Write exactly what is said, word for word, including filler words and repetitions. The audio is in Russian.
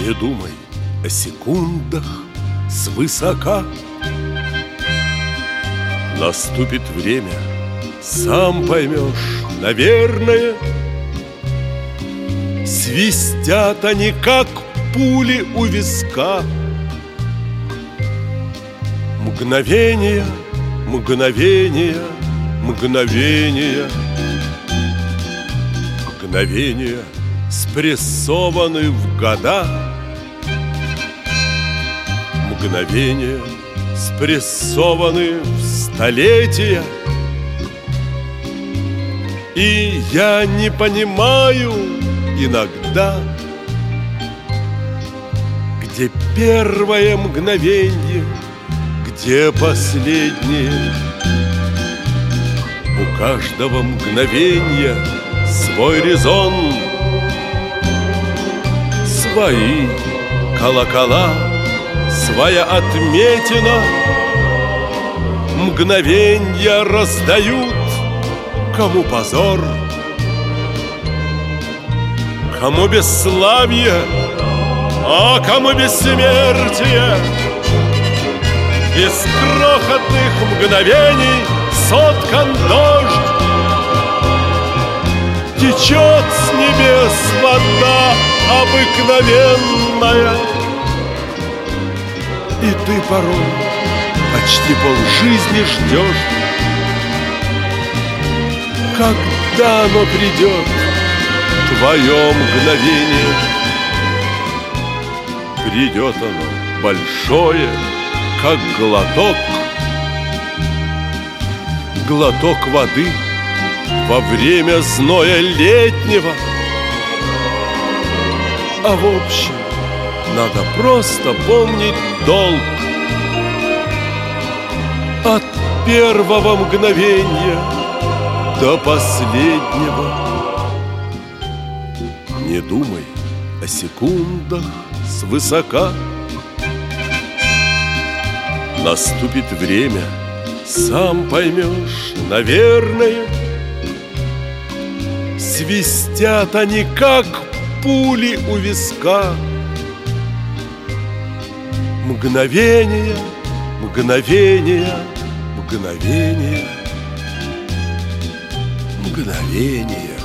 Не думай о секундах свысока. Наступит время, сам поймешь, наверное. Свистят они, как пули у виска. Мгновения, мгновения, мгновения. Мгновения спрессованы в года. Мгновения спрессованы в столетия. И я не понимаю иногда, где первое мгновенье, где последнее. У каждого мгновенья свой резон, свои колокола, своя отметина. Мгновенья раздают, кому позор, кому бесславие, а кому бессмертие. Из крохотных мгновений соткан дождь. Течет с небес вода обыкновенная. И ты порой почти полжизни ждешь, когда оно придет, твое мгновение. Придет оно большое, как глоток, глоток воды во время зноя летнего. А в общем, надо просто помнить долг. От первого мгновения до последнего. Не думай о секундах свысока. Наступит время, сам поймешь, наверное. Свистят они, как пули у виска. Мгновения, мгновения, мгновения, мгновения.